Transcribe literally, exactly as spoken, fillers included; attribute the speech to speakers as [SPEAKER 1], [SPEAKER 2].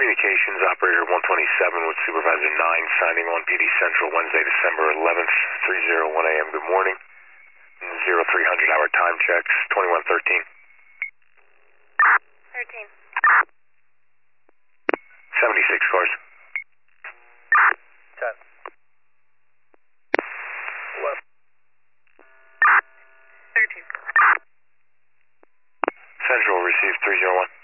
[SPEAKER 1] Communications Operator one twenty-seven with Supervisor nine signing on P D Central Wednesday, December eleventh, three oh one a m Good morning. zero three hundred hour time checks, twenty-one thirteen.
[SPEAKER 2] thirteen.
[SPEAKER 1] seventy-six cars.
[SPEAKER 3] ten. eleven.
[SPEAKER 2] thirteen.
[SPEAKER 1] Central received three oh one.